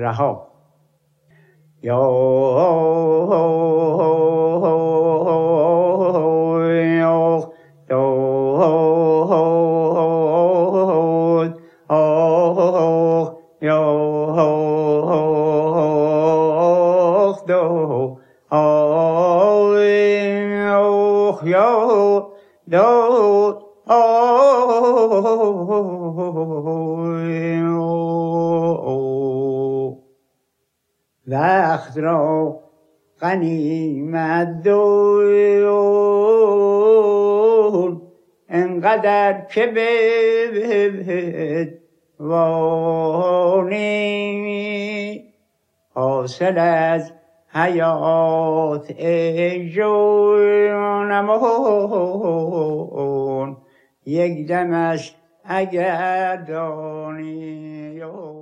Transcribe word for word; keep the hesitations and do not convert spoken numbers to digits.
رها. یا وقت را غنیمت دون انقدر که به وانی حاصل از حیات جونمون یک دم است اگر دانی.